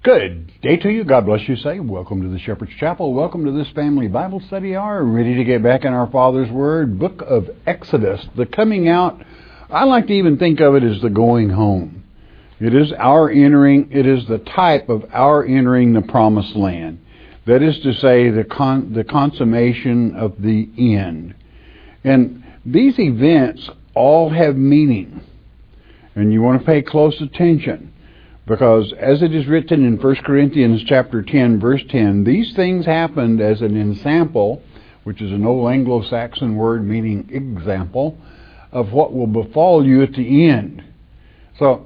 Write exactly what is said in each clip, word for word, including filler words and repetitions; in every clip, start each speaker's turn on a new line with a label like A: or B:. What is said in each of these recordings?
A: Good day to you. God bless you. Say, welcome to the Shepherd's Chapel. Welcome to this family Bible study hour. Ready to get back in our Father's Word. Book of Exodus. The coming out, I like to even think of it as the going home. It is our entering, it is the type of our entering the promised land. That is to say, the con- the consummation of the end. And these events all have meaning. And you want to pay close attention. Because as it is written in First Corinthians chapter ten, verse ten, these things happened as an ensample, which is an old Anglo-Saxon word meaning example, of what will befall you at the end. So,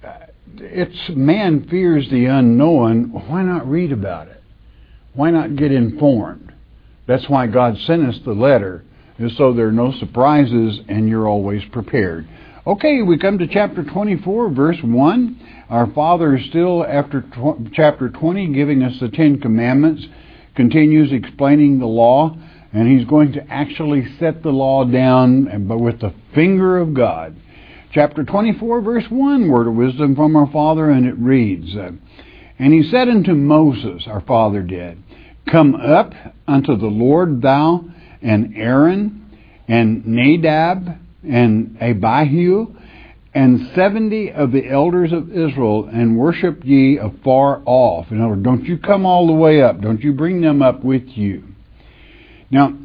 A: it's man fears the unknown. Why not read about it? Why not get informed? That's why God sent us the letter, is so there are no surprises and you're always prepared. Okay, we come to chapter twenty-four, verse one. Our Father is still, after tw- chapter twenty, giving us the Ten Commandments, continues explaining the law, and He's going to actually set the law down, but with the finger of God. Chapter twenty-four, verse one, word of wisdom from our Father, and it reads, uh, And He said unto Moses, our Father did, Come up unto the Lord, thou and Aaron, and Nadab, and Abihu, and seventy of the elders of Israel, and worship ye afar off. In other words, don't you come all the way up. Don't you bring them up with you. Now,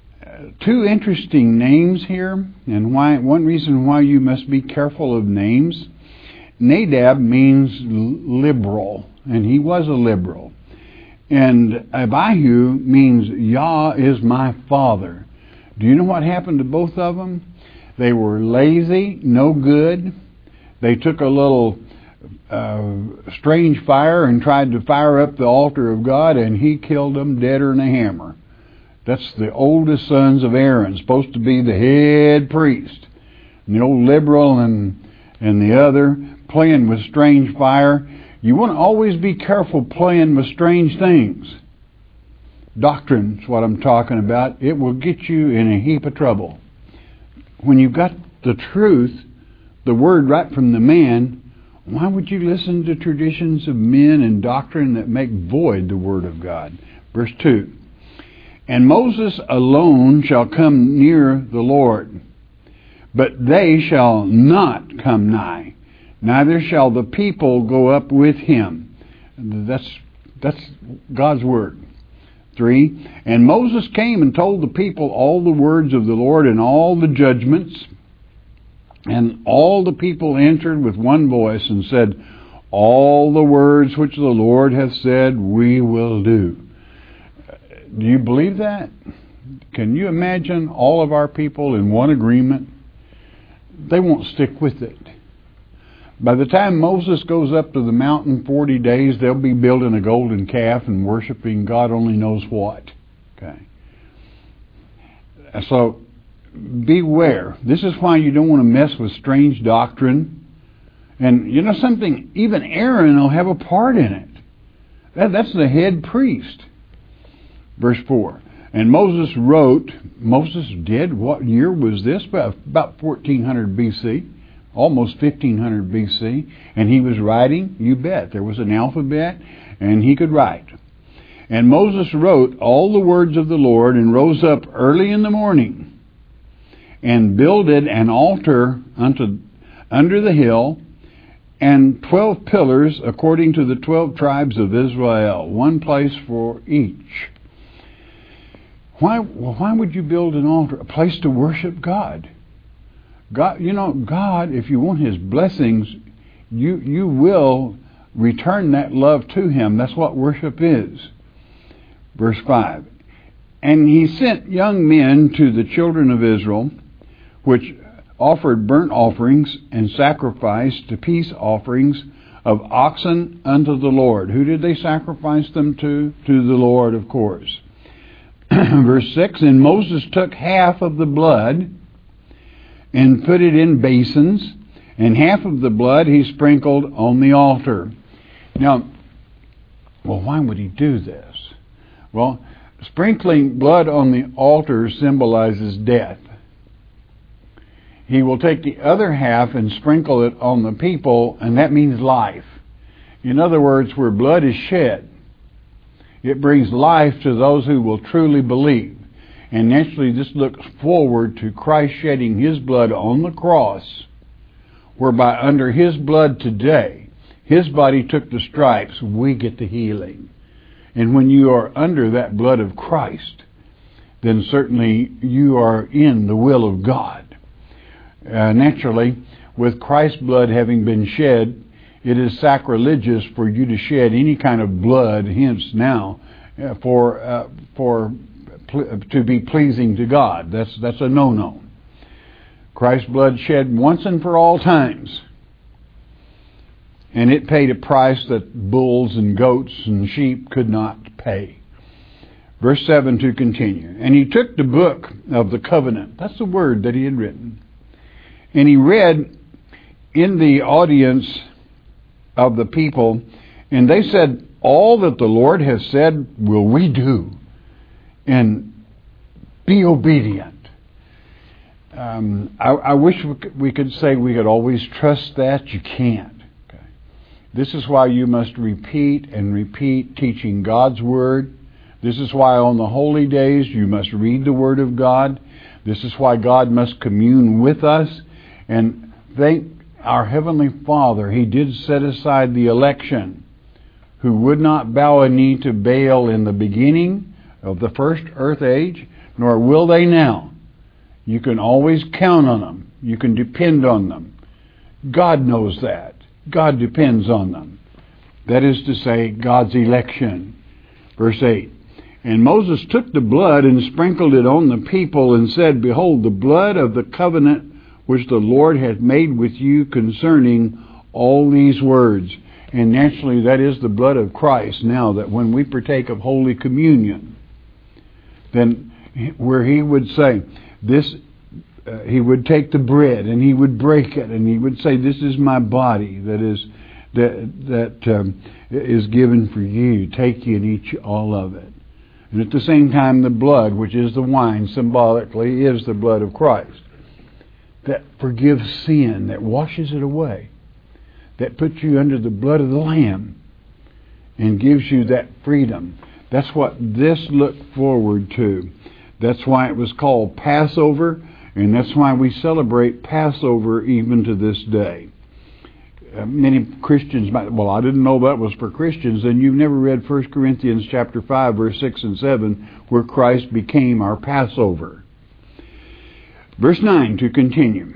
A: two interesting names here, and why one reason why you must be careful of names. Nadab means liberal, and he was a liberal. And Abihu means Yah is my father. Do you know what happened to both of them? They were lazy, no good. They took a little uh, strange fire and tried to fire up the altar of God, and He killed them deader than a hammer. That's the oldest sons of Aaron, supposed to be the head priest. And the old liberal and, and the other playing with strange fire. You want to always be careful playing with strange things. Doctrine's what I'm talking about. It will get you in a heap of trouble. When you've got the truth, the word right from the man, why would you listen to traditions of men and doctrine that make void the word of God? Verse two, And Moses alone shall come near the Lord, but they shall not come nigh, neither shall the people go up with him. That's, that's God's word. Three, And Moses came and told the people all the words of the Lord and all the judgments. And all the people answered with one voice and said, All the words which the Lord hath said we will do. Do you believe that? Can you imagine all of our people in one agreement? They won't stick with it. By the time Moses goes up to the mountain forty days, they'll be building a golden calf and worshiping God only knows what. Okay. So, beware. This is why you don't want to mess with strange doctrine. And you know something? Even Aaron will have a part in it. That, that's the head priest. Verse four. And Moses wrote, Moses did, what year was this? About fourteen hundred B C. Almost fifteen hundred B C, and he was writing, you bet. There was an alphabet, and he could write. And Moses wrote all the words of the Lord, and rose up early in the morning, and builded an altar unto under the hill, and twelve pillars according to the twelve tribes of Israel, one place for each. Why, well, why would you build an altar? A place to worship God. God, you know, God, if you want His blessings, you you will return that love to Him. That's what worship is. Verse five. And He sent young men to the children of Israel, which offered burnt offerings and sacrificed to peace offerings of oxen unto the Lord. Who did they sacrifice them to? To the Lord, of course. Verse six. And Moses took half of the blood and put it in basins, and half of the blood he sprinkled on the altar. Now, well, why would he do this? Well, sprinkling blood on the altar symbolizes death. He will take the other half and sprinkle it on the people, and that means life. In other words, where blood is shed, it brings life to those who will truly believe. And naturally, this looks forward to Christ shedding His blood on the cross, whereby under His blood today, His body took the stripes, we get the healing. And when you are under that blood of Christ, then certainly you are in the will of God. Uh, naturally, with Christ's blood having been shed, it is sacrilegious for you to shed any kind of blood, hence now, uh, for uh, for pl- to be pleasing to God. That's that's a no-no. Christ's blood shed once and for all times, and it paid a price that bulls and goats and sheep could not pay. Verse seven to continue. And he took the book of the covenant. That's the word that he had written. And he read in the audience of the people, and they said, all that the Lord has said will we do, and be obedient. Um, I, I wish we could, we could say we could always trust that. You can't. Okay. This is why you must repeat and repeat teaching God's Word. This is why on the holy days you must read the Word of God. This is why God must commune with us. And thank our Heavenly Father, He did set aside the election who would not bow a knee to Baal in the beginning of the first earth age, nor will they now. You can always count on them. You can depend on them. God knows that. God depends on them. That is to say, God's election. Verse eight. And Moses took the blood and sprinkled it on the people and said, behold, the blood of the covenant which the Lord hath made with you concerning all these words. And naturally, that is the blood of Christ. Now, that when we partake of Holy Communion, then where He would say, this, uh, He would take the bread and He would break it and He would say, this is my body that is that that um, is given for you. Take ye and eat all of it. And at the same time, the blood, which is the wine, symbolically is the blood of Christ, that forgives sin, that washes it away, that puts you under the blood of the Lamb and gives you that freedom. That's what this looked forward to. That's why it was called Passover, and that's why we celebrate Passover even to this day. Uh, many Christians might, well, I didn't know that was for Christians. Then you've never read First Corinthians chapter five, verse six and seven, where Christ became our Passover. Verse nine to continue.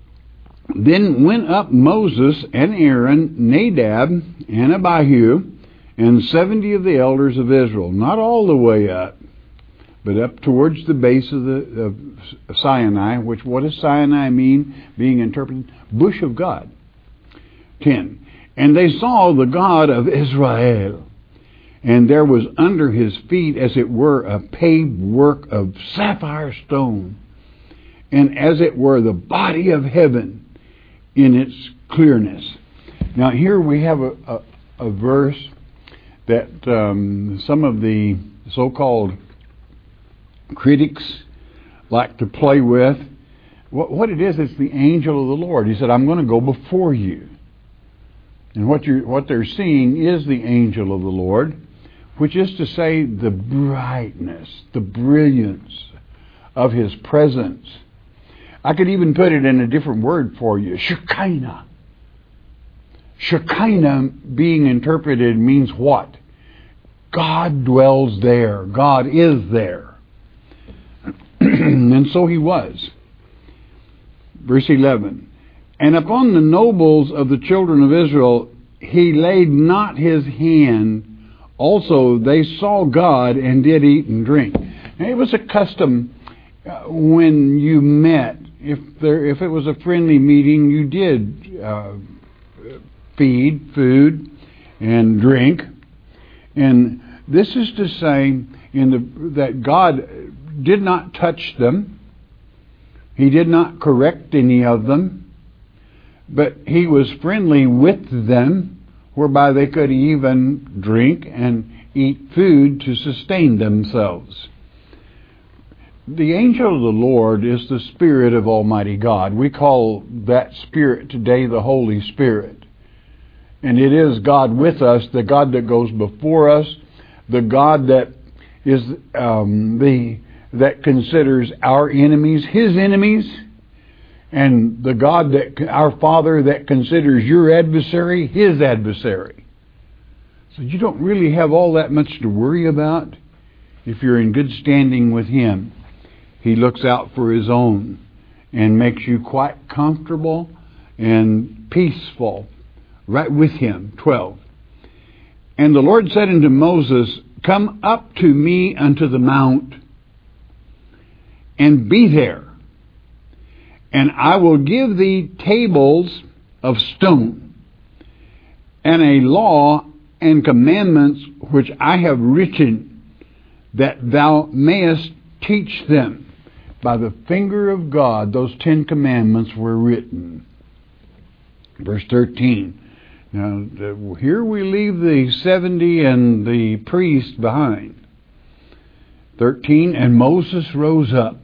A: Then went up Moses and Aaron, Nadab and Abihu, and seventy of the elders of Israel. Not all the way up, but up towards the base of the of Sinai, which what does Sinai mean? Being interpreted, bush of God. ten. And they saw the God of Israel, and there was under his feet, as it were, a paved work of sapphire stone, and as it were the body of heaven in its clearness. Now here we have a, a, a verse that um, some of the so-called critics like to play with. What, what it is, it's the angel of the Lord. He said, I'm going to go before you. And what you what they're seeing is the angel of the Lord, which is to say the brightness, the brilliance of His presence. I could even put it in a different word for you, Shekinah. Shekinah being interpreted means what? God dwells there. God is there. And so He was. Verse eleven. And upon the nobles of the children of Israel He laid not His hand. Also they saw God and did eat and drink. And it was a custom uh, when you met. If there, if it was a friendly meeting, you did uh, feed, food, and drink. And this is to say in the, that God did not touch them. He did not correct any of them. But He was friendly with them, whereby they could even drink and eat food to sustain themselves. The angel of the Lord is the Spirit of Almighty God. We call that Spirit today the Holy Spirit. And it is God with us, the God that goes before us, the God that is um, the that considers our enemies His enemies, and the God that our Father that considers your adversary His adversary. So you don't really have all that much to worry about if you're in good standing with Him. He looks out for His own and makes you quite comfortable and peaceful right with Him. twelve. And the Lord said unto Moses, Come up to me unto the mount, and be there, and I will give thee tables of stone, and a law and commandments which I have written, that thou mayest teach them. By the finger of God, those Ten Commandments were written. Verse thirteen. Now, here we leave the seventy and the priest behind. thirteen, and Moses rose up,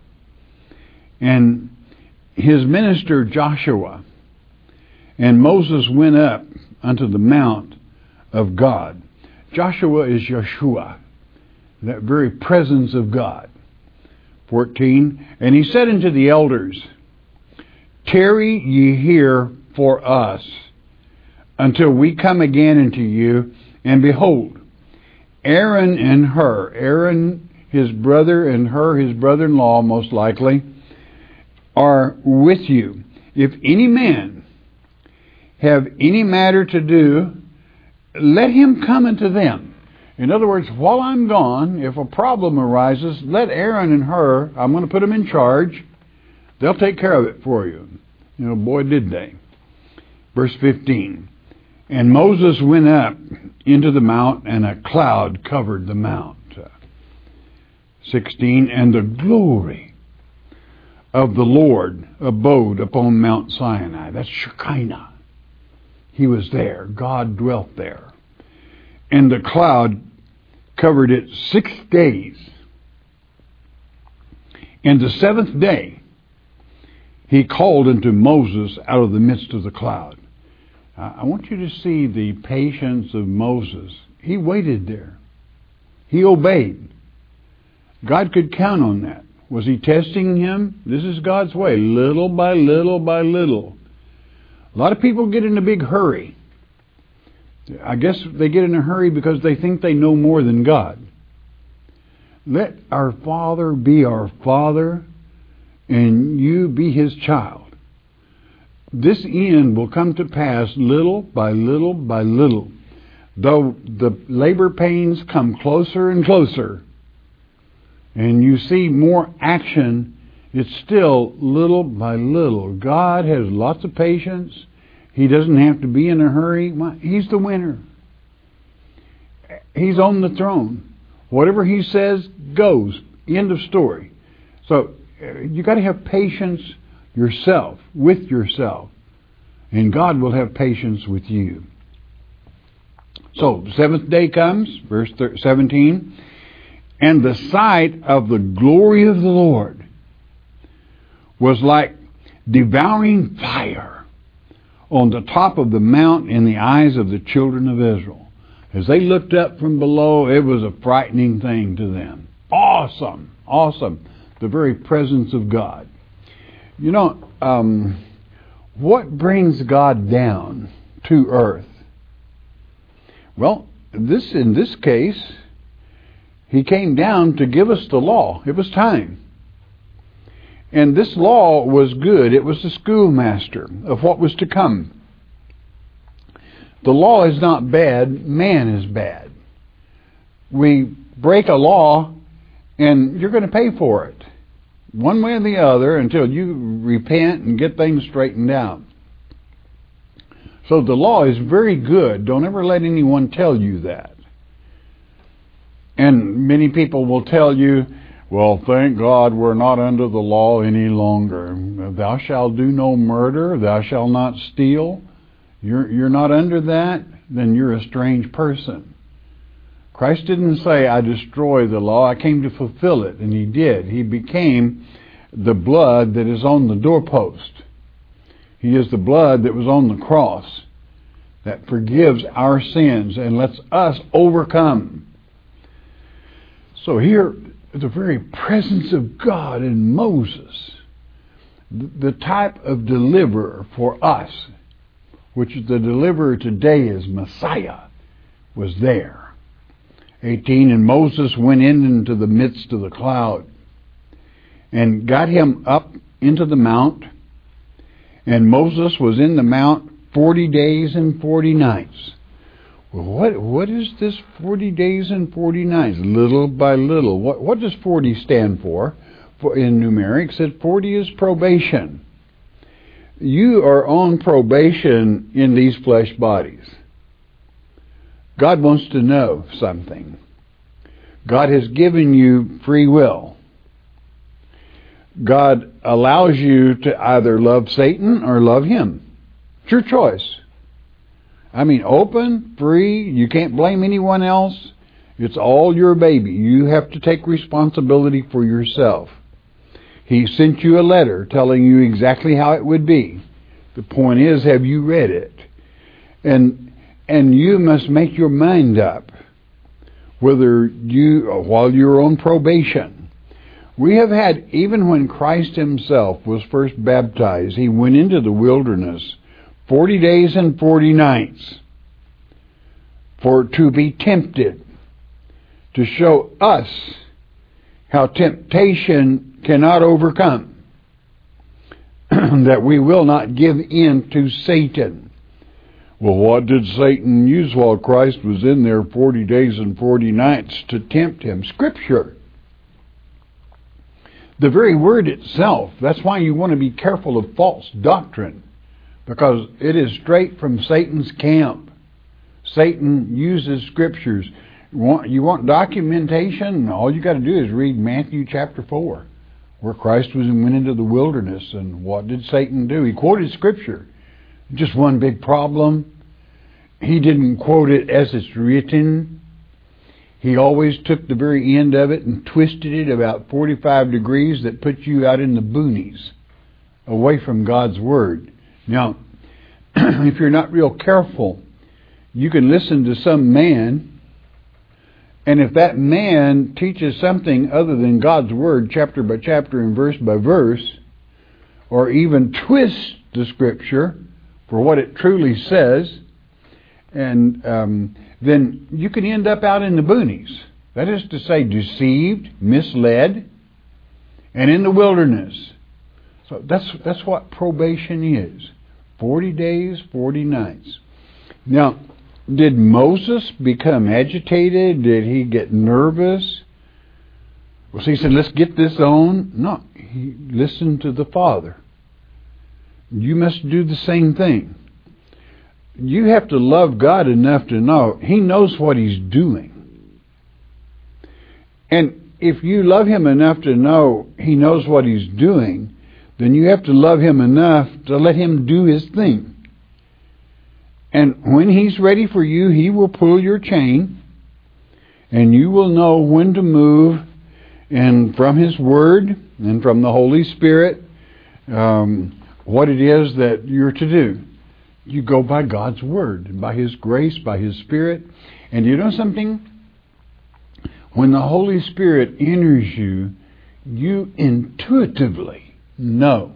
A: and his minister Joshua, and Moses went up unto the mount of God. Joshua is Yeshua, that very presence of God. fourteen, and he said unto the elders, Tarry ye here for us, until we come again unto you, and behold, Aaron and Hur, Aaron his brother and Hur his brother-in-law most likely, are with you. If any man have any matter to do, let him come unto them. In other words, while I'm gone, if a problem arises, let Aaron and Hur, I'm going to put them in charge. They'll take care of it for you. You know, boy, did they. Verse fifteen. And Moses went up into the mount, and a cloud covered the mount. sixteen. And the glory of the Lord abode upon Mount Sinai. That's Shekinah. He was there. God dwelt there. And the cloud covered it six days. And the seventh day he called unto Moses out of the midst of the cloud. I want you to see the patience of Moses. He waited there. He obeyed. God could count on that. Was he testing him? This is God's way, little by little by little. A lot of people get in a big hurry. I guess they get in a hurry because they think they know more than God. Let our Father be our Father, and you be His child. This end will come to pass little by little by little. Though the labor pains come closer and closer, and you see more action, it's still little by little. God has lots of patience. He doesn't have to be in a hurry. He's the winner. He's on the throne. Whatever He says goes. End of story. So you got to have patience yourself, with yourself, and God will have patience with you. So the seventh day comes, verse seventeen, and the sight of the glory of the Lord was like devouring fire on the top of the mount in the eyes of the children of Israel. As they looked up from below, it was a frightening thing to them. Awesome, awesome, the very presence of God. You know, um, what brings God down to earth? Well, this in this case, He came down to give us the law. It was time. And this law was good. It was the schoolmaster of what was to come. The law is not bad. Man is bad. We break a law, and you're going to pay for it, one way or the other, until you repent and get things straightened out. So the law is very good. Don't ever let anyone tell you that. And many people will tell you, well, thank God we're not under the law any longer. Thou shalt do no murder. Thou shalt not steal. You're, you're not under that? Then you're a strange person. Christ didn't say, I destroy the law. I came to fulfill it. And He did. He became the blood that is on the doorpost. He is the blood that was on the cross that forgives our sins and lets us overcome. So here, the very presence of God in Moses, the type of deliverer for us, which the deliverer today is Messiah, was there. eighteen, and Moses went in into the midst of the cloud and got him up into the mount, and Moses was in the mount forty days and forty nights. Well, what what is this forty days and forty nights? Little by little. What what does forty stand for? For in numerics, it forty is probation. You are on probation in these flesh bodies. God wants to know something. God has given you free will. God allows you to either love Satan or love Him. It's your choice. I mean, open, free, you can't blame anyone else. It's all your baby. You have to take responsibility for yourself. He sent you a letter telling you exactly how it would be. The point is, have you read it? And and you must make your mind up whether you, while you're on probation. We have had, even when Christ Himself was first baptized, He went into the wilderness forty days and forty nights for to be tempted, to show us how temptation cannot overcome, that we will not give in to Satan. Well, what did Satan use while Christ was in there forty days and forty nights to tempt Him? Scripture. The very word itself. That's why you want to be careful of false doctrine, because it is straight from Satan's camp. Satan uses scriptures. You want, you want documentation? All you got to do is read Matthew chapter four, where Christ was and went into the wilderness. And what did Satan do? He quoted scripture. Just one big problem. He didn't quote it as it's written. He always took the very end of it and twisted it about forty-five degrees that put you out in the boonies, away from God's Word. Now, if you're not real careful, you can listen to some man, and if that man teaches something other than God's Word, chapter by chapter and verse by verse, or even twists the Scripture for what it truly says, and um, then you can end up out in the boonies. That is to say, deceived, misled, and in the wilderness. So that's that's what probation is. Forty days, forty nights. Now, did Moses become agitated? Did he get nervous? Well, so he said, let's get this on. No, he listened to the Father. You must do the same thing. You have to love God enough to know He knows what He's doing. And if you love Him enough to know He knows what He's doing, then you have to love Him enough to let Him do His thing. And when He's ready for you, He will pull your chain, and you will know when to move, and from His Word and from the Holy Spirit, um, what it is that you're to do. You go by God's Word, by His grace, by His Spirit. And you know something? When the Holy Spirit enters you, you intuitively know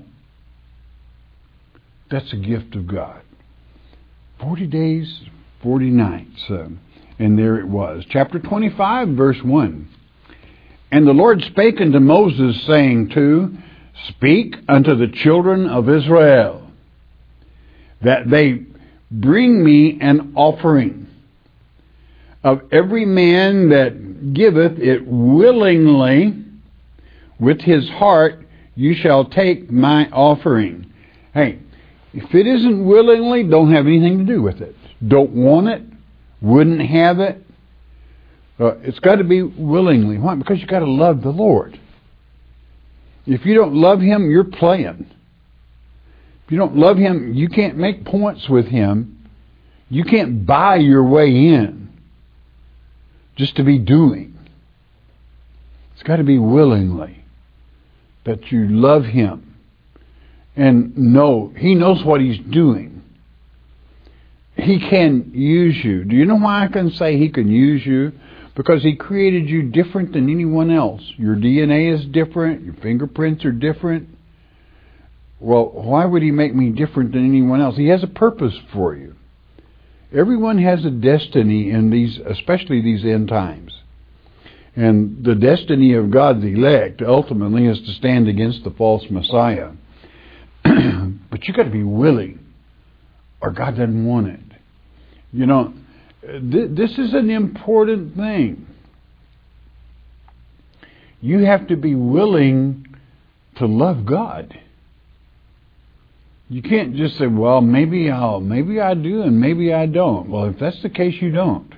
A: that's a gift of God. Forty days, forty nights. Uh, and there it was. Chapter twenty-five, verse one. And the Lord spake unto Moses, saying to, Speak unto the children of Israel, that they bring me an offering. Of every man that giveth it willingly, with his heart, you shall take my offering. Hey, if it isn't willingly, don't have anything to do with it. Don't want it, wouldn't have it. Uh, it's got to be willingly. Why? Because you've got to love the Lord. If you don't love Him, you're playing. If you don't love Him, you can't make points with Him. You can't buy your way in just to be doing. It's got to be willingly that you love Him and know He knows what He's doing. He can use you. Do you know why I can say He can use you? Because He created you different than anyone else. Your D N A is different. Your fingerprints are different. Well, why would He make me different than anyone else? He has a purpose for you. Everyone has a destiny in these, especially these end times. And the destiny of God's elect ultimately is to stand against the false Messiah. But you got to be willing, or God doesn't want it. You know, th- this is an important thing. You have to be willing to love God. You can't just say, well, maybe I'll, maybe I do and maybe I don't. Well, if that's the case, you don't.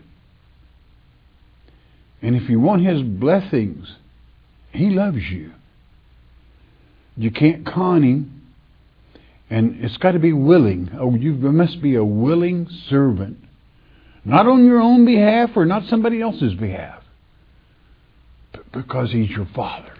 A: And if you want His blessings, He loves you. You can't con Him. And it's got to be willing. Oh, you must be a willing servant. Not on your own behalf or not somebody else's behalf. But because He's your Father.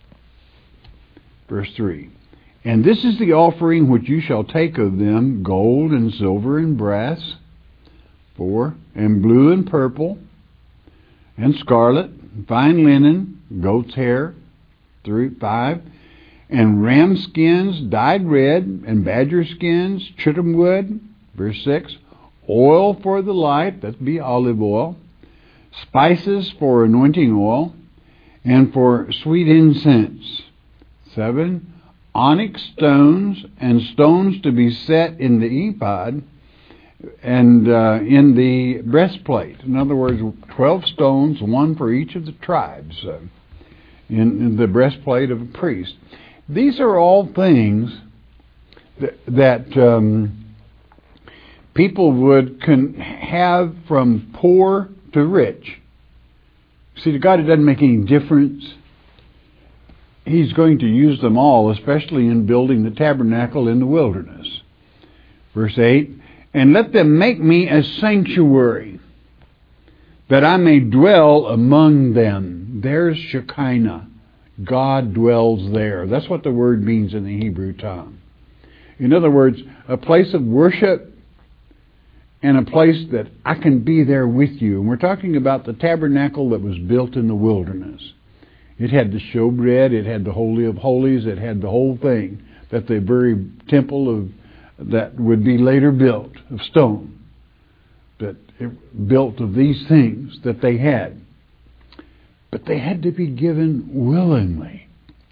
A: Verse three. And this is the offering which you shall take of them, gold and silver and brass. Four. And blue and purple and scarlet, fine linen, goat's hair. Three. Five. And ram skins dyed red, and badger skins, chittim wood. Verse six. Oil for the light, that'd be olive oil. Spices for anointing oil, and for sweet incense. Seven. Onyx stones, and stones to be set in the ephod, and uh, in the breastplate. In other words, twelve stones, one for each of the tribes, uh, in, in the breastplate of a priest. These are all things that, that um, people would can have from poor to rich. See, to God it doesn't make any difference. He's going to use them all, especially in building the tabernacle in the wilderness. Verse eight, and let them make me a sanctuary, that I may dwell among them. There's Shekinah. God dwells there. That's what the word means in the Hebrew tongue. In other words, a place of worship and a place that I can be there with you. And we're talking about the tabernacle that was built in the wilderness. It had the showbread, it had the Holy of Holies, it had the whole thing, that the very temple of that would be later built of stone, that it built of these things that they had. But they had to be given willingly.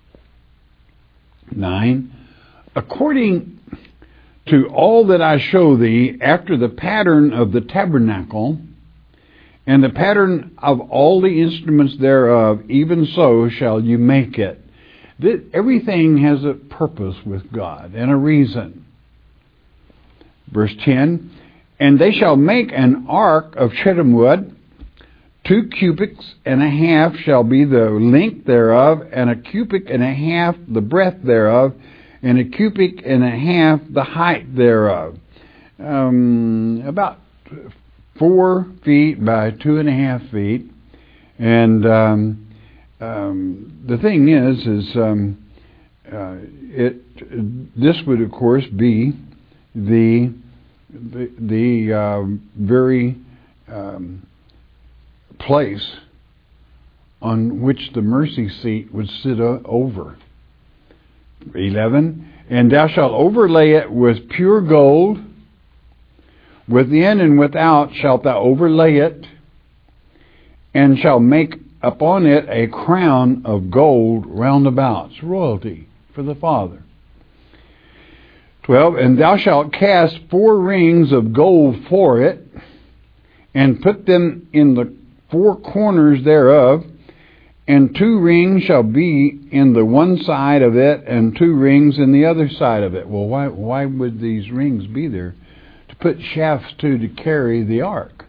A: Nine, according to all that I show thee, after the pattern of the tabernacle, and the pattern of all the instruments thereof, even so shall you make it. This, everything has a purpose with God and a reason. Verse ten, and they shall make an ark of shittim wood. Two cubits and a half shall be the length thereof, and a cubit and a half the breadth thereof, and a cubit and a half the height thereof. Um, about four feet by two and a half feet. And um, um, the thing is, is um, uh, it this would of course be the the, the uh, very um, place on which the mercy seat would sit uh, over. eleven, and thou shalt overlay it with pure gold. Within and without shalt thou overlay it, and shall make upon it a crown of gold round about. It's royalty for the Father. twelve, and thou shalt cast four rings of gold for it, and put them in the four corners thereof, and two rings shall be in the one side of it, and two rings in the other side of it. Well, why why would these rings be there? To put shafts to to carry the ark.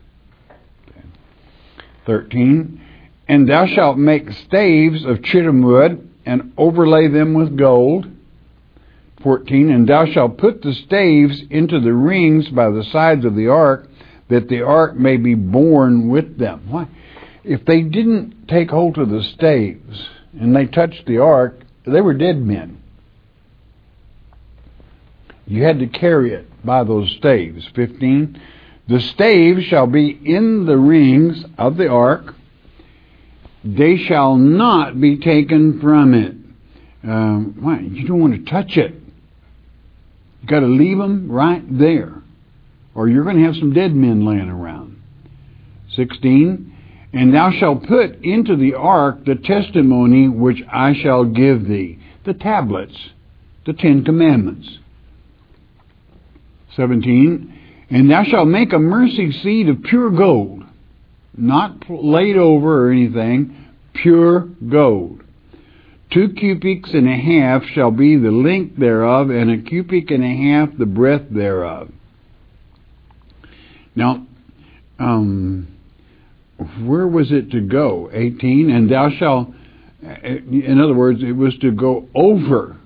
A: thirteen, and thou shalt make staves of shittim wood, and overlay them with gold. fourteen, and thou shalt put the staves into the rings by the sides of the ark, that the ark may be borne with them. Why? If they didn't take hold of the staves and they touched the ark, they were dead men. You had to carry it by those staves. fifteen, The staves shall be in the rings of the ark. They shall not be taken from it. Um, why? You don't want to touch it. You've got to leave them right there, or you're going to have some dead men laying around. sixteen. And thou shalt put into the ark the testimony which I shall give thee. The tablets, the Ten Commandments. seventeen. And thou shalt make a mercy seat of pure gold, not laid over or anything, pure gold. Two cubits and a half shall be the length thereof, and a cubit and a half the breadth thereof. Now, um, where was it to go? eighteen. And thou shalt, in other words, it was to go over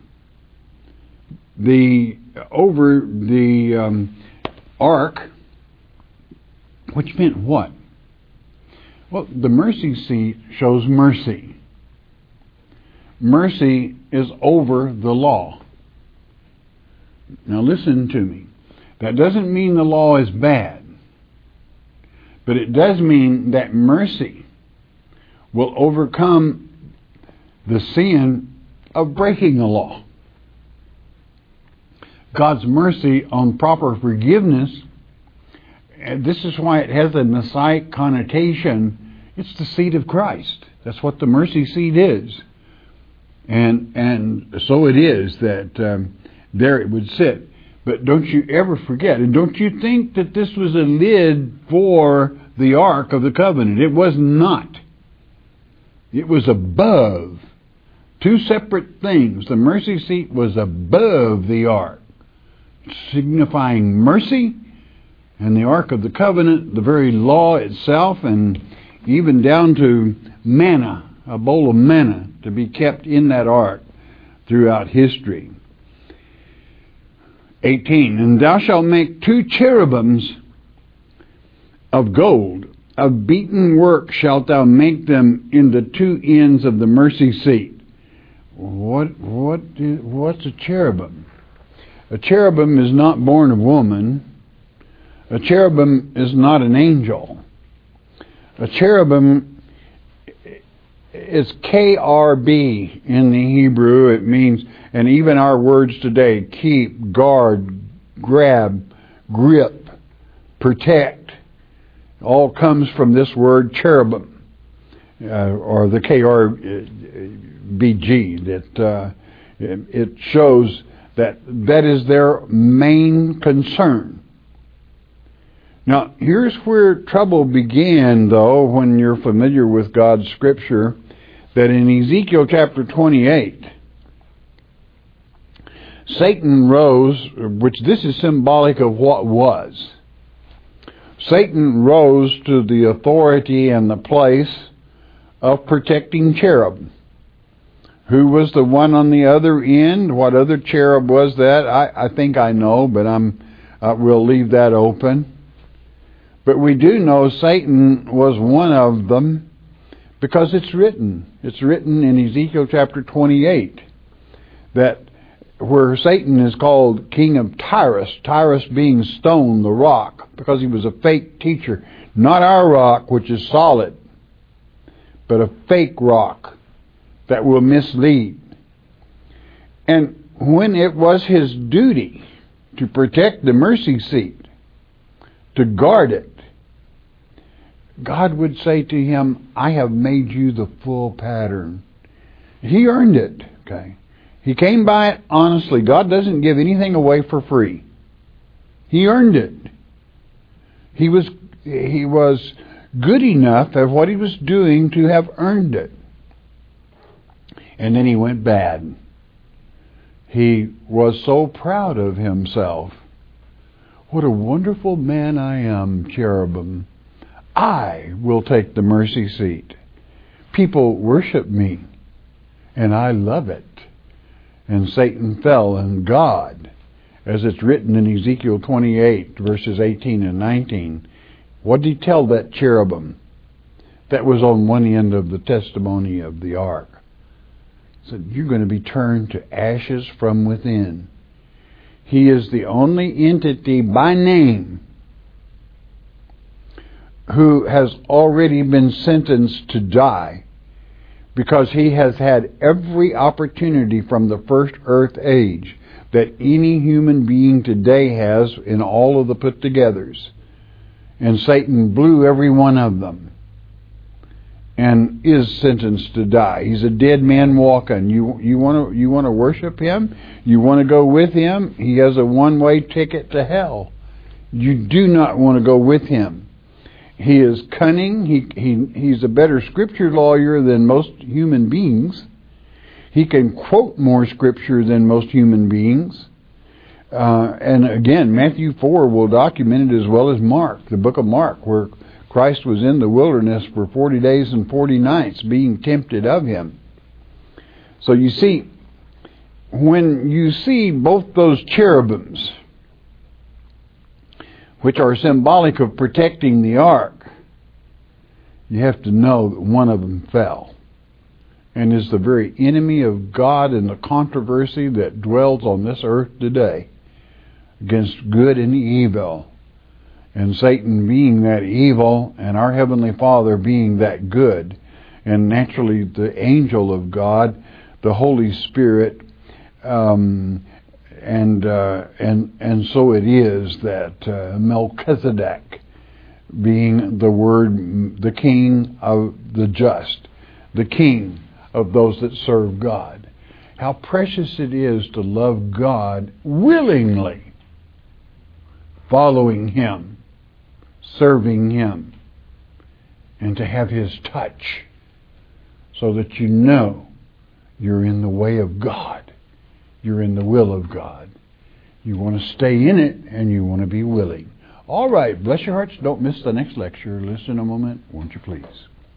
A: the over the um, ark, which meant what? Well, the mercy seat shows mercy. Mercy is over the law. Now listen to me. That doesn't mean the law is bad, but it does mean that mercy will overcome the sin of breaking the law. God's mercy on proper forgiveness, and this is why it has a Messiah connotation. It's the seat of Christ. That's what the mercy seat is. And and so it is that um, there it would sit. But don't you ever forget, and don't you think that this was a lid for the Ark of the Covenant. It was not. It was above. Two separate things. The mercy seat was above the Ark, signifying mercy, and the Ark of the Covenant, the very law itself, and even down to manna, a bowl of manna to be kept in that ark throughout history. eighteen. And thou shalt make two cherubims of gold. Of beaten work shalt thou make them in the two ends of the mercy seat. What what is, what's a cherubim? A cherubim is not born of woman. A cherubim is not an angel. A cherubim is K R B in the Hebrew. It means, and even our words today, keep, guard, grab, grip, protect, all comes from this word cherubim, uh, or the K R B G. That uh, it shows that that is their main concern. Now, here's where trouble began, though, when you're familiar with God's Scripture, that in Ezekiel chapter twenty-eight, Satan rose, which this is symbolic of what was. Satan rose to the authority and the place of protecting cherub. Who was the one on the other end? What other cherub was that? I, I think I know, but I'm uh, we'll leave that open. But we do know Satan was one of them because it's written. It's written in Ezekiel chapter twenty-eight that where Satan is called king of Tyrus, Tyrus being stone, the rock, because he was a fake teacher. Not our rock, which is solid, but a fake rock that will mislead. And when it was his duty to protect the mercy seat, to guard it, God would say to him, I have made you the full pattern. He earned it. Okay. He came by it honestly. God doesn't give anything away for free. He earned it. He was he was good enough at what he was doing to have earned it. And then he went bad. He was so proud of himself. What a wonderful man I am, cherubim. I will take the mercy seat. People worship me, and I love it. And Satan fell, and God, as it's written in Ezekiel twenty-eight, verses eighteen and nineteen, what did he tell that cherubim that was on one end of the testimony of the ark? He said, you're going to be turned to ashes from within. He is the only entity by name who has already been sentenced to die because he has had every opportunity from the first earth age that any human being today has in all of the put-togethers. And Satan blew every one of them and is sentenced to die. He's a dead man walking. You you want to you want to worship him? You want to go with him? He has a one-way ticket to hell. You do not want to go with him. He is cunning. He he he's a better scripture lawyer than most human beings. He can quote more scripture than most human beings. Uh, and again, Matthew four will document it as well as Mark, the book of Mark, where Christ was in the wilderness for forty days and forty nights being tempted of him. So you see, when you see both those cherubims, which are symbolic of protecting the ark, you have to know that one of them fell and is the very enemy of God in the controversy that dwells on this earth today against good and evil. And Satan being that evil, and our Heavenly Father being that good, and naturally the angel of God, the Holy Spirit, um, and uh, and and so it is that uh, Melchizedek, being the word, the king of the just, the king of those that serve God. How precious it is to love God willingly, following Him, serving Him, and to have His touch so that you know you're in the way of God. You're in the will of God. You want to stay in it and you want to be willing. All right, bless your hearts. Don't miss the next lecture. Listen a moment, won't you please?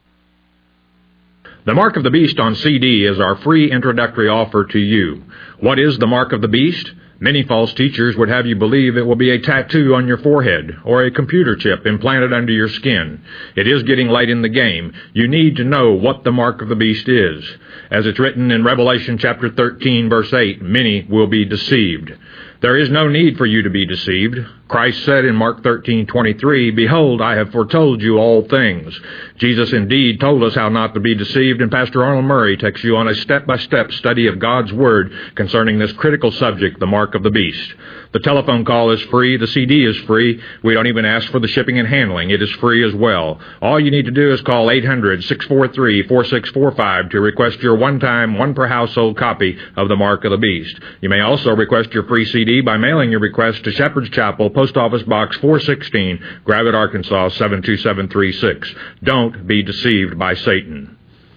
B: The Mark of the Beast on C D is our free introductory offer to you. What is the Mark of the Beast? Many false teachers would have you believe it will be a tattoo on your forehead or a computer chip implanted under your skin. It is getting late in the game. You need to know what the Mark of the Beast is. As it's written in Revelation chapter thirteen, verse eight, many will be deceived. There is no need for you to be deceived. Christ said in Mark thirteen twenty-three, "Behold, I have foretold you all things." Jesus indeed told us how not to be deceived, and Pastor Arnold Murray takes you on a step-by-step study of God's Word concerning this critical subject, the Mark of the Beast. The telephone call is free. The C D is free. We don't even ask for the shipping and handling. It is free as well. All you need to do is call eight hundred, six four three, four six four five to request your one-time, one-per-household copy of the Mark of the Beast. You may also request your free C D by mailing your request to Shepherd's Chapel, Post Office Box four sixteen, Gravette, Arkansas seven two seven three six. Don't be deceived by Satan.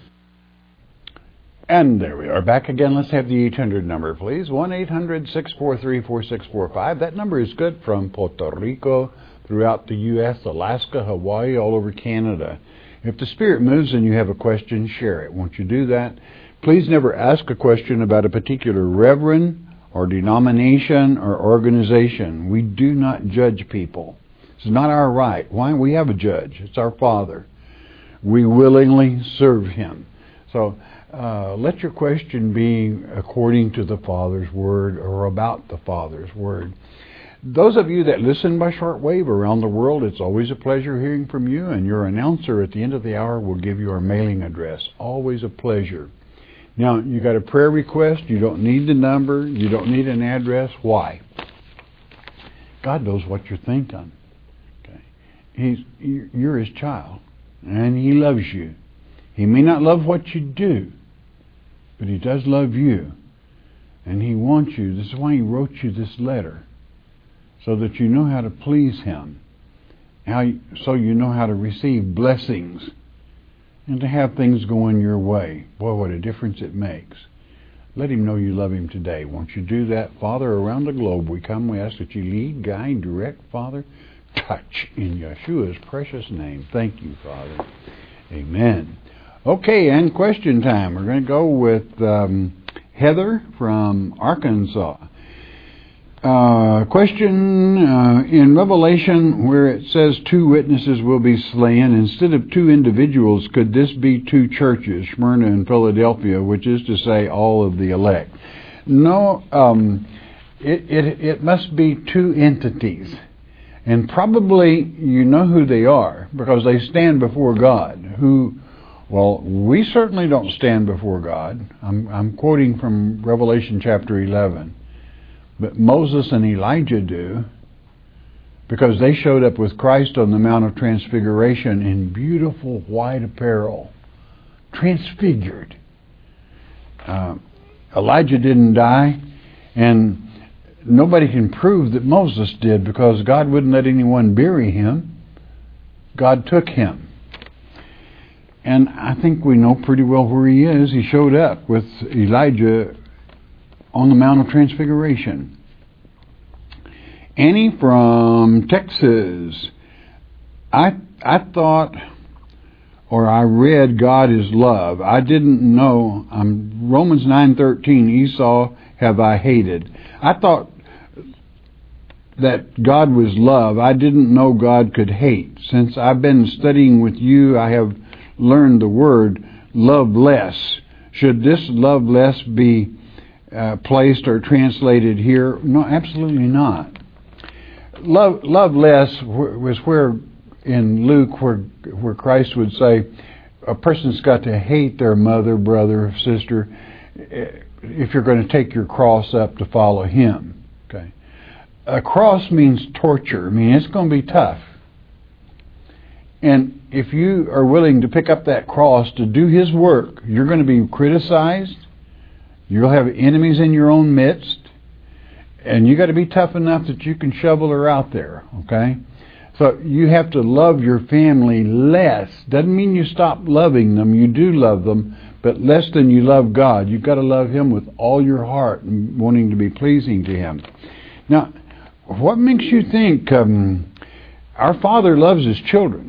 A: And there we are, back again. Let's have the eight hundred number, please. one eight hundred, six four three, four six four five. That number is good from Puerto Rico, throughout the U S, Alaska, Hawaii, all over Canada. If the Spirit moves and you have a question, share it. Won't you do that? Please never ask a question about a particular reverend or denomination or organization. We do not judge people. It's not our right. Why? We have a judge. It's our Father. We willingly serve Him. So uh, let your question be according to the Father's Word or about the Father's Word. Those of you that listen by shortwave around the world, it's always a pleasure hearing from you, and your announcer at the end of the hour will give you our mailing address. Always a pleasure. Now, you got a prayer request. You don't need the number. You don't need an address. Why? God knows what you're thinking. Okay, He's you're His child, and He loves you. He may not love what you do, but He does love you, and He wants you. This is why He wrote you this letter, so that you know how to please Him, how you, so you know how to receive blessings, and to have things going your way. Boy, what a difference it makes. Let Him know you love Him today. Won't you do that? Father, around the globe we come, we ask that you lead, guide, direct, Father. Touch in Yeshua's precious name. Thank you, Father. Amen. Okay, and question time. We're going to go with um, Heather from Arkansas. Uh, question, uh, in Revelation where it says two witnesses will be slain, instead of two individuals, could this be two churches, Smyrna and Philadelphia, which is to say all of the elect? No, um, it, it, it must be two entities. And probably you know who they are because they stand before God. Who, well, we certainly don't stand before God. I'm, I'm quoting from Revelation chapter eleven. But Moses and Elijah do, because they showed up with Christ on the Mount of Transfiguration in beautiful white apparel, transfigured. Uh, Elijah didn't die, and nobody can prove that Moses did because God wouldn't let anyone bury him. God took him. And I think we know pretty well where he is. He showed up with Elijah on the Mount of Transfiguration. Annie from Texas. I I thought, or I read, God is love. I didn't know. Um, Romans nine thirteen. Esau have I hated. I thought that God was love. I didn't know God could hate. Since I've been studying with you, I have learned the word love less. Should this love less be uh, placed or translated here? No, absolutely not. Love, love less was where in Luke where where Christ would say a person's got to hate their mother, brother, sister if you're going to take your cross up to follow Him. Okay, a cross means torture. I mean, it's going to be tough. And if you are willing to pick up that cross to do His work, you're going to be criticized. You'll have enemies in your own midst. And you got to be tough enough that you can shovel her out there, okay? So you have to love your family less. Doesn't mean you stop loving them. You do love them, but less than you love God. You've got to love Him with all your heart and wanting to be pleasing to Him. Now, what makes you think um, our Father loves His children?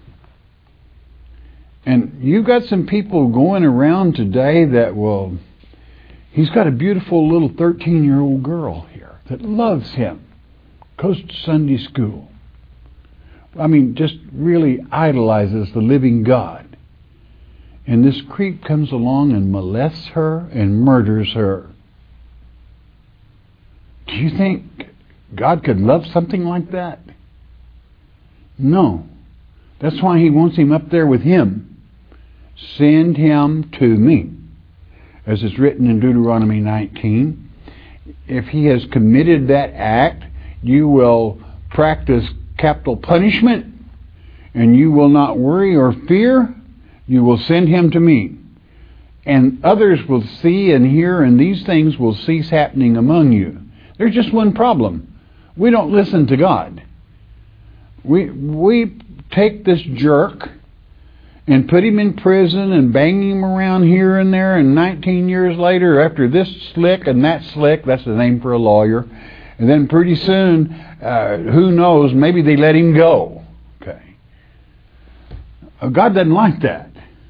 A: And you've got some people going around today that will... He's got a beautiful little thirteen-year-old girl here that loves him, goes to Sunday school. I mean, just really idolizes the living God. And this creep comes along and molests her and murders her. Do you think God could love something like that? No. That's why He wants him up there with Him. Send him to me. As it's written in Deuteronomy nineteen, if he has committed that act, you will practice capital punishment, and you will not worry or fear. You will send him to me. And others will see and hear, and these things will cease happening among you. There's just one problem. We don't listen to God. We, we take this jerk and put him in prison and bang him around here and there, and nineteen years later, after this slick and that slick, that's the name for a lawyer, and then pretty soon, uh, who knows, maybe they let him go. Okay. Uh, God doesn't like that.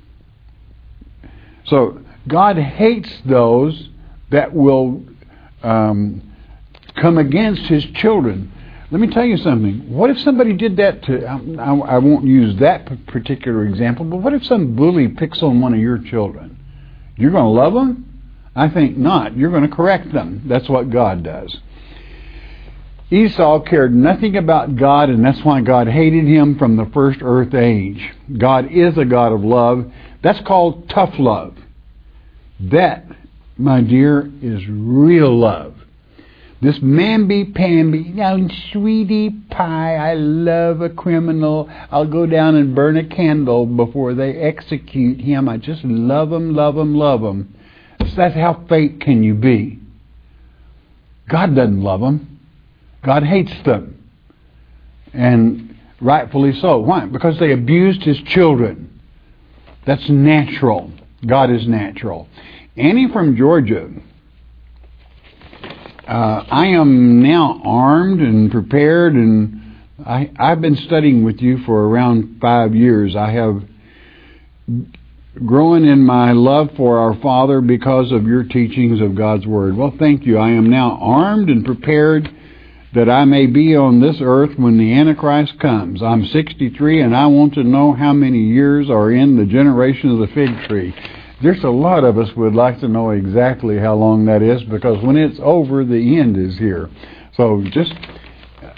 A: So God hates those that will um, come against His children. Let me tell you something. What if somebody did that to, I, I won't use that particular example, but what if some bully picks on one of your children? You're going to love them? I think not. You're going to correct them. That's what God does. Esau cared nothing about God, and that's why God hated him from the first earth age. God is a God of love. That's called tough love. That, my dear, is real love. This mamby-pamby, now sweetie pie, I love a criminal. I'll go down and burn a candle before they execute him. I just love him, love him, love him. So that's how fake can you be. God doesn't love them. God hates them. And rightfully so. Why? Because they abused His children. That's natural. God is natural. Annie from Georgia. Uh, I am now armed and prepared, and I, I've been studying with you for around five years. I have grown in my love for our Father because of your teachings of God's Word. Well, thank you. I am now armed and prepared that I may be on this earth when the Antichrist comes. I'm sixty-three, and I want to know how many years are in the generation of the fig tree. There's a lot of us would like to know exactly how long that is, because when it's over, the end is here. So just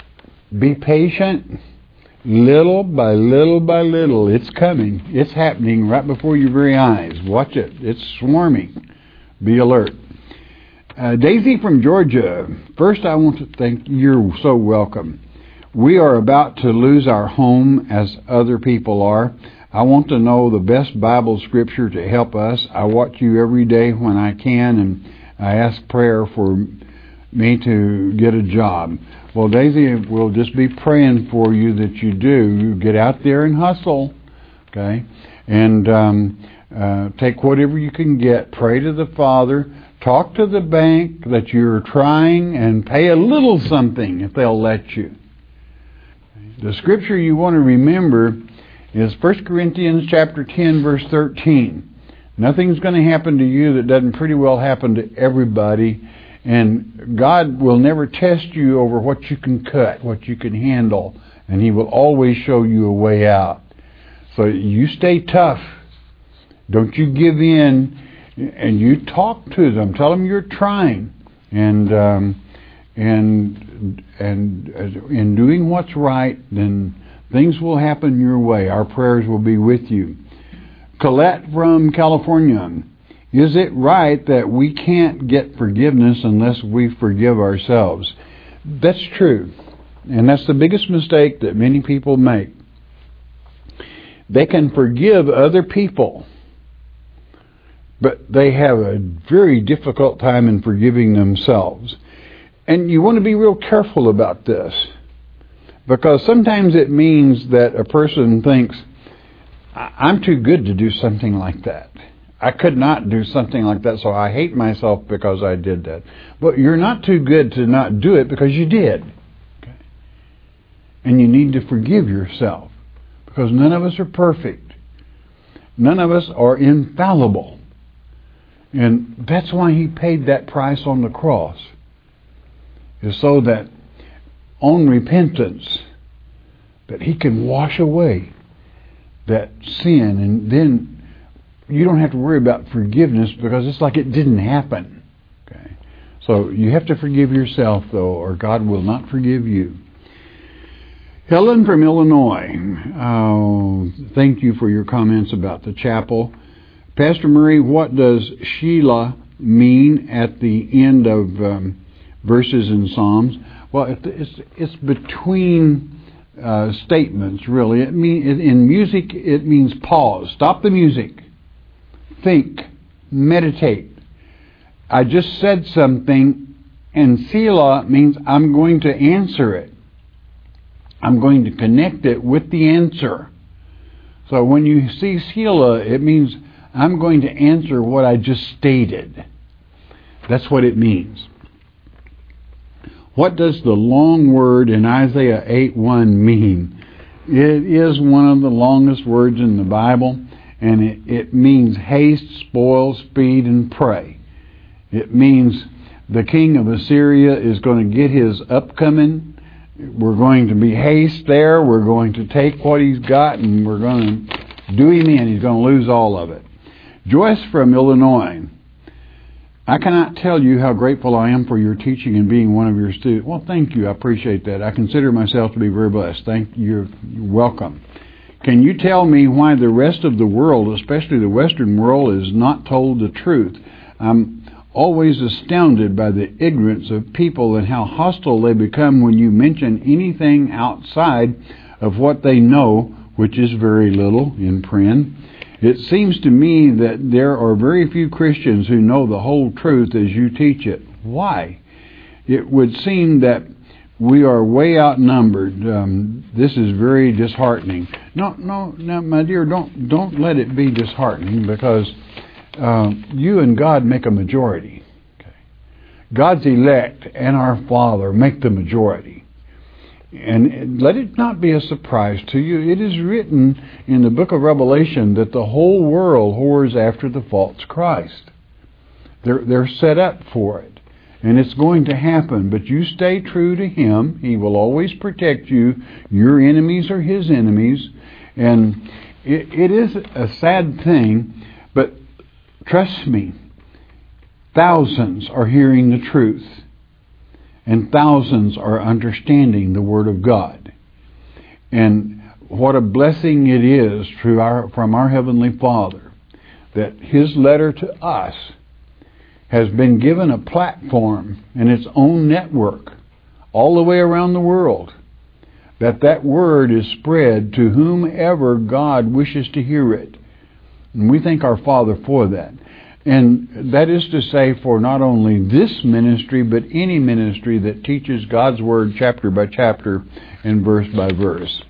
A: Be patient. Little by little by little, it's coming. It's happening right before your very eyes. Watch it. It's swarming. Be alert. Uh, Daisy from Georgia. First, I want to thank you. You're so welcome. We are about to lose our home as other people are. I want to know the best Bible scripture to help us. I watch you every day when I can, and I ask prayer for me to get a job. Well, Daisy, we'll just be praying for you that you do. You get out there and hustle, okay? And um, uh, take whatever you can get. Pray to the Father. Talk to the bank that you're trying and pay a little something if they'll let you. The scripture you want to remember is First Corinthians chapter ten, verse thirteen. Nothing's going to happen to you that doesn't pretty well happen to everybody. And God will never test you over what you can cut, what you can handle. And He will always show you a way out. So you stay tough. Don't you give in. And you talk to them. Tell them you're trying. And um, and and in doing what's right, then things will happen your way. Our prayers will be with you. Colette from California. Is it right that we can't get forgiveness unless we forgive ourselves? That's true. And that's the biggest mistake that many people make. They can forgive other people, but they have a very difficult time in forgiving themselves. And you want to be real careful about this, because sometimes it means that a person thinks, I'm too good to do something like that. I could not do something like that, so I hate myself because I did that. But you're not too good to not do it because you did. Okay? And you need to forgive yourself, because none of us are perfect. None of us are infallible. And that's why He paid that price on the cross, is so that on repentance, that He can wash away that sin, and then you don't have to worry about forgiveness because it's like it didn't happen. Okay, so you have to forgive yourself, though, or God will not forgive you. Helen from Illinois, uh, thank you for your comments about the chapel. Pastor Murray, what does Sheila mean at the end of um, verses in Psalms? Well, it's it's between uh, statements, really. It mean in music it means pause. Stop the music. Think, meditate. I just said something, and Selah means I'm going to answer it. I'm going to connect it with the answer. So when you see Selah, it means I'm going to answer what I just stated. That's what it means. What does the long word in Isaiah eight one mean? It is one of the longest words in the Bible. And it, it means haste, spoil, speed, and pray. It means the king of Assyria is going to get his upcoming. We're going to be haste there. We're going to take what he's got, and we're going to do him in. He's going to lose all of it. Joyce from Illinois. I cannot tell you how grateful I am for your teaching and being one of your students. Well, thank you. I appreciate that. I consider myself to be very blessed. Thank you. You're welcome. Can you tell me why the rest of the world, especially the Western world, is not told the truth? I'm always astounded by the ignorance of people and how hostile they become when you mention anything outside of what they know, which is very little in print. It seems to me that there are very few Christians who know the whole truth as you teach it. Why? It would seem that we are way outnumbered. Um, this is very disheartening. No, no, no, my dear, don't don't let it be disheartening, because uh, you and God make a majority. Okay. God's elect and our Father make the majority. And let it not be a surprise to you. It is written in the book of Revelation that the whole world whores after the false Christ. They're they're set up for it. And it's going to happen, but you stay true to Him. He will always protect you. Your enemies are His enemies. And it, it is a sad thing, but trust me, thousands are hearing the truth. and thousands are understanding the Word of God. And what a blessing it is through our, from our Heavenly Father that His letter to us has been given a platform in its own network all the way around the world, that that Word is spread to whomever God wishes to hear it. And we thank our Father for that. And that is to say, for not only this ministry, but any ministry that teaches God's Word chapter by chapter and verse by verse.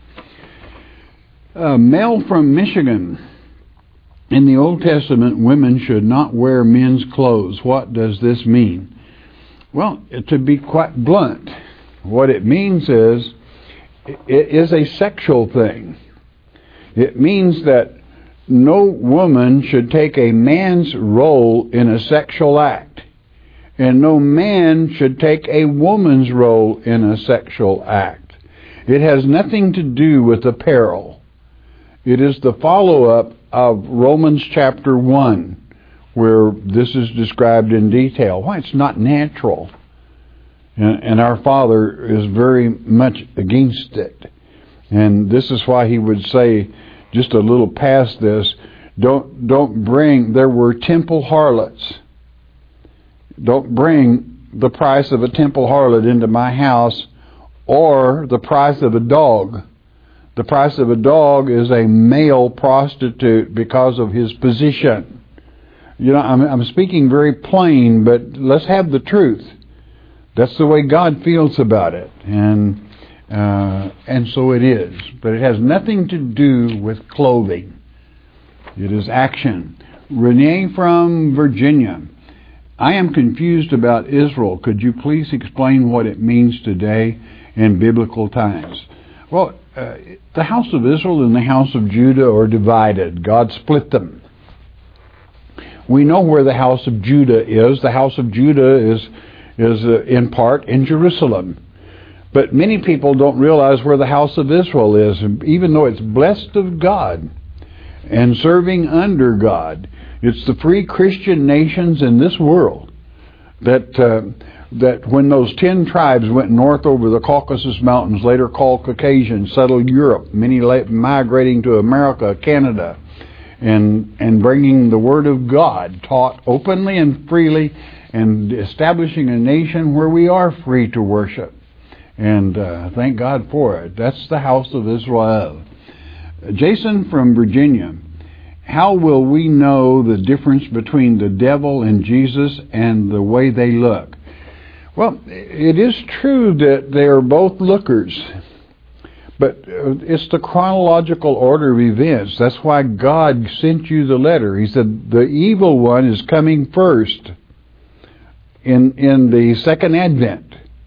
A: A male from Michigan. In the Old Testament, women should not wear men's clothes. What does this mean? Well, to be quite blunt, what it means is, it is a sexual thing. It means that no woman should take a man's role in a sexual act, and no man should take a woman's role in a sexual act. It has nothing to do with apparel. It is the follow-up of Romans chapter one, where this is described in detail. Why? It's not natural. And, and our Father is very much against it. And this is why He would say, just a little past this, don't don't bring, there were temple harlots. Don't bring the price of a temple harlot into my house, or the price of a dog. The price of a dog is a male prostitute because of his position. You know, I'm, I'm speaking very plain, but let's have the truth. That's the way God feels about it. And Uh, and so it is. But it has nothing to do with clothing. It is action. Renee from Virginia. I am confused about Israel. Could you please explain what it means today in biblical times? Well, uh, the house of Israel and the house of Judah are divided. God split them. We know where the house of Judah is. The house of Judah is, is uh, in part in Jerusalem. But many people don't realize where the house of Israel is, even though it's blessed of God and serving under God. It's the free Christian nations in this world that uh, that when those ten tribes went north over the Caucasus Mountains, later called Caucasian, settled Europe, many migrating to America, Canada, and and bringing the Word of God taught openly and freely, and establishing a nation where we are free to worship. And uh, thank God for it. That's the house of Israel. Jason from Virginia. How will we know the difference between the devil and Jesus and the way they look? Well, it is true that they are both lookers. But it's the chronological order of events. That's why God sent you the letter. He said the evil one is coming first in, in the second advent.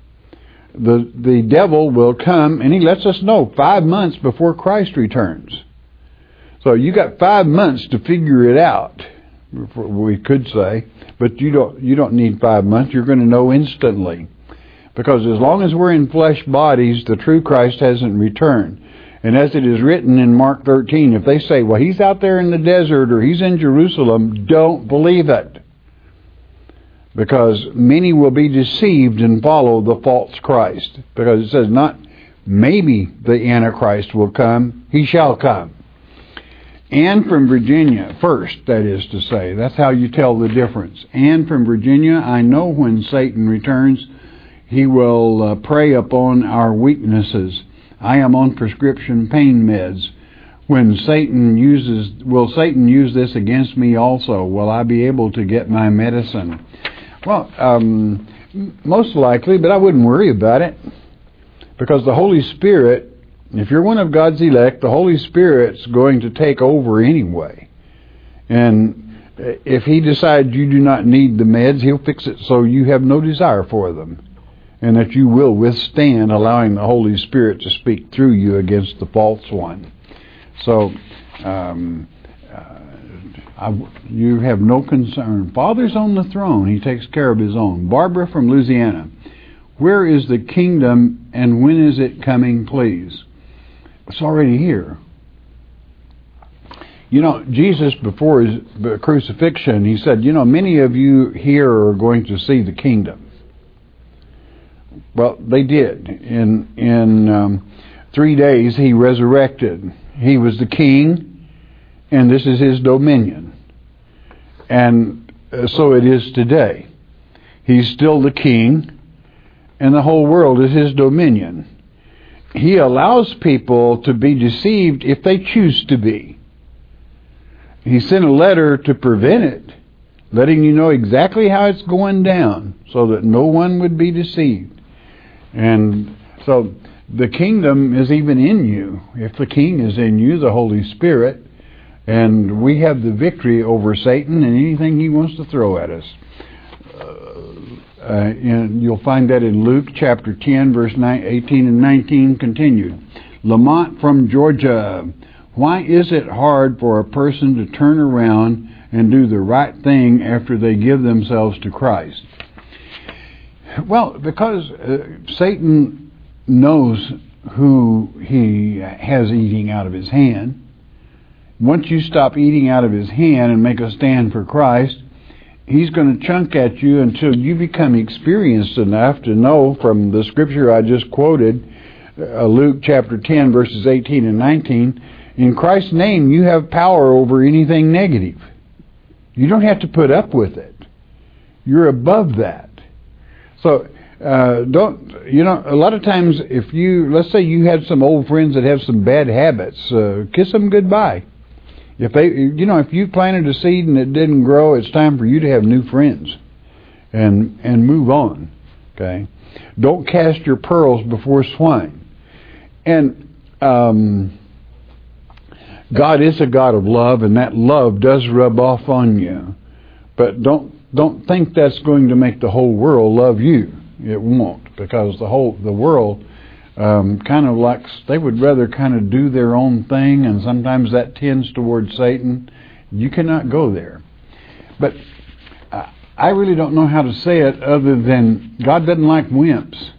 A: The the devil will come, and he lets us know five months before Christ returns. So you got five months to figure it out, we could say, but you don't you don't need five months. You're going to know instantly, because as long as we're in flesh bodies, the true Christ hasn't returned. And as it is written in Mark thirteen, if they say, "Well, he's out there in the desert or he's in Jerusalem," don't believe it. Because many will be deceived and follow the false Christ. Because it says not maybe the Antichrist will come, he shall come. Anne from Virginia, first, that is to say. That's how you tell the difference. Anne from Virginia, I know when Satan returns, he will uh, prey upon our weaknesses. I am on prescription pain meds. When Satan uses, will Satan use this against me also? Will I be able to get my medicine? Well, um, most likely, but I wouldn't worry about it. Because the Holy Spirit, if you're one of God's elect, the Holy Spirit's going to take over anyway. And if He decides you do not need the meds, He'll fix it so you have no desire for them. And that you will withstand allowing the Holy Spirit to speak through you against the false one. So, um... Uh, I, you have no concern. Father's on the throne. He takes care of His own. Barbara from Louisiana. Where is the kingdom and when is it coming, please? It's already here. You know, Jesus, before His crucifixion, He said, you know, many of you here are going to see the kingdom. Well, they did. In in um, three days, he resurrected. He was the king, and this is his dominion. And uh, so it is today. He's still the king, and the whole world is his dominion. He allows people to be deceived if they choose to be. He sent a letter to prevent it, letting you know exactly how it's going down so that no one would be deceived. And so the kingdom is even in you. If the king is in you, the Holy Spirit, and we have the victory over Satan and anything he wants to throw at us. Uh, and you'll find that in Luke chapter ten, verse eighteen and nineteen continued. Lamont from Georgia. Why is it hard for a person to turn around and do the right thing after they give themselves to Christ? Well, because uh, Satan knows who he has eating out of his hand. Once you stop eating out of his hand and make a stand for Christ, he's going to chunk at you until you become experienced enough to know from the scripture I just quoted, uh, Luke chapter ten, verses eighteen and nineteen, in Christ's name you have power over anything negative. You don't have to put up with it. You're above that. So, uh, don't, you know, a lot of times if you, let's say you had some old friends that have some bad habits, uh, kiss them goodbye. If they, you know, if you planted a seed and it didn't grow, it's time for you to have new friends and, and move on. Okay. Don't cast your pearls before swine. And, um, God is a God of love, and that love does rub off on you. But don't don't think that's going to make the whole world love you. It won't, because the whole the world um, kind of likes, they would rather kind of do their own thing, and sometimes that tends towards Satan. You cannot go there. But uh, I really don't know how to say it other than God doesn't like wimps.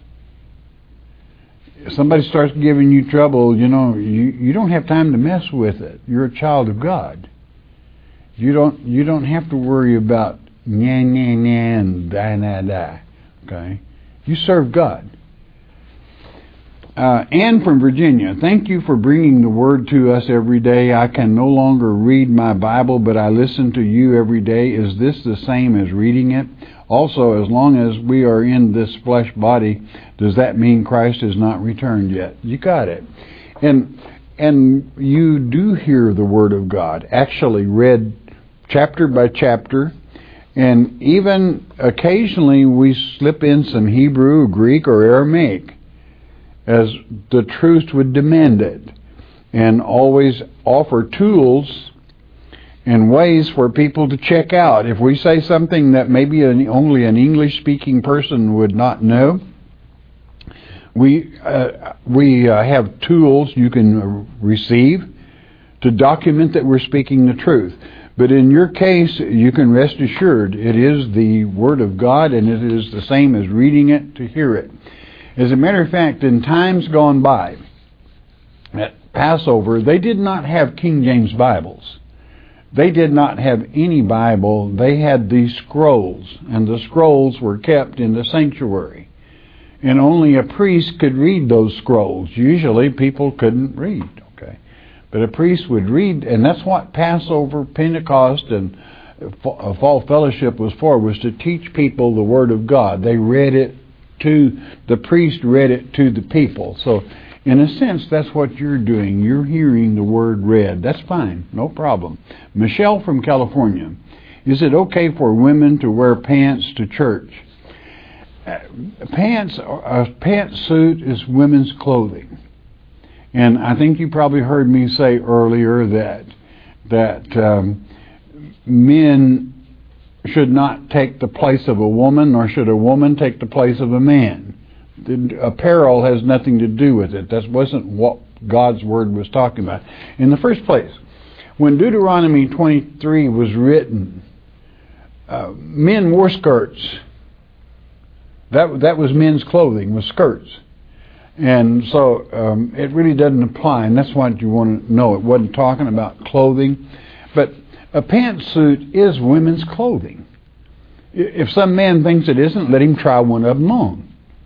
A: If somebody starts giving you trouble, you know, you, you don't have time to mess with it. You're a child of God. You don't you don't have to worry about nya nya nya and da na da. Okay? You serve God. Uh, Ann from Virginia, thank you for bringing the Word to us every day. I can no longer read my Bible, but I listen to you every day. Is this the same as reading it? Also, as long as we are in this flesh body, does that mean Christ has not returned yet? You got it. And and you do hear the Word of God, actually read chapter by chapter, and even occasionally we slip in some Hebrew, Greek, or Aramaic, as the truth would demand it, and always offer tools and ways for people to check out. If we say something that maybe an, only an English-speaking person would not know, we uh, we uh, have tools you can receive to document that we're speaking the truth. But in your case, you can rest assured it is the Word of God, and it is the same as reading it to hear it. As a matter of fact, in times gone by, at Passover, they did not have King James Bibles. They did not have any Bible. They had these scrolls, and the scrolls were kept in the sanctuary. And only a priest could read those scrolls. Usually people couldn't read, okay? But a priest would read, and that's what Passover, Pentecost, and Fall Fellowship was for, was to teach people the Word of God. They read it to, the priest read it to the people. So, in a sense, that's what you're doing. You're hearing the Word read. That's fine, no problem. Michelle from California, is it okay for women to wear pants to church? Uh, pants, a pantsuit is women's clothing. And I think you probably heard me say earlier that that um, men should not take the place of a woman, nor should a woman take the place of a man. The apparel has nothing to do with it. That wasn't what God's Word was talking about. In the first place, when Deuteronomy twenty-three was written, uh, men wore skirts. That that was men's clothing, was skirts. And so um, it really doesn't apply, and that's what you want to know. It wasn't talking about clothing. But a pantsuit is women's clothing. If some man thinks it isn't, let him try one of them on.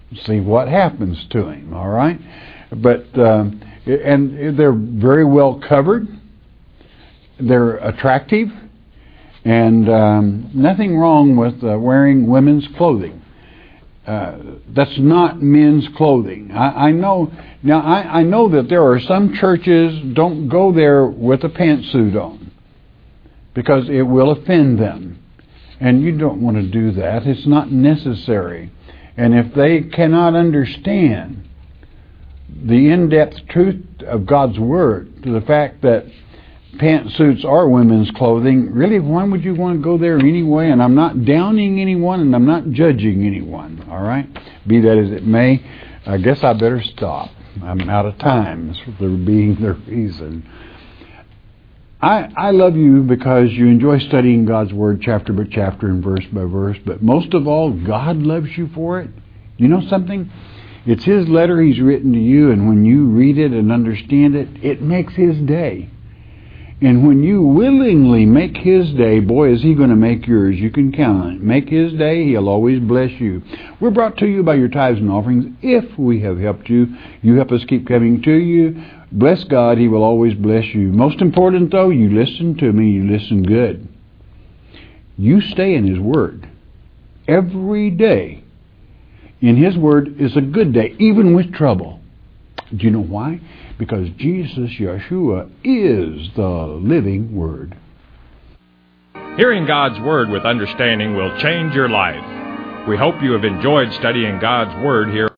A: See what happens to him, all right? But, um, and they're very well covered. They're attractive. And um, nothing wrong with uh, wearing women's clothing. Uh, that's not men's clothing. I, I know now. I, I know that there are some churches don't go there with a pantsuit on because it will offend them, and you don't want to do that. It's not necessary. And if they cannot understand the in-depth truth of God's Word, to the fact that pantsuits are women's clothing, really, why would you want to go there anyway? And I'm not downing anyone, and I'm not judging anyone, all right? Be that as it may, I guess I better stop. I'm out of time, there being the reason. I, I love you because you enjoy studying God's Word chapter by chapter and verse by verse, but most of all, God loves you for it. You know something? It's His letter He's written to you, and when you read it and understand it, it makes His day. And when you willingly make His day, boy, is He going to make yours. You can count on it. Make His day, He'll always bless you. We're brought to you by your tithes and offerings. If we have helped you, you help us keep coming to you. Bless God, He will always bless you. Most important, though, you listen to me, you listen good. You stay in His Word. Every day in His Word is a good day, even with trouble. Do you know why? Because Jesus, Yeshua, is the living Word.
B: Hearing God's Word with understanding will change your life. We hope you have enjoyed studying God's Word here.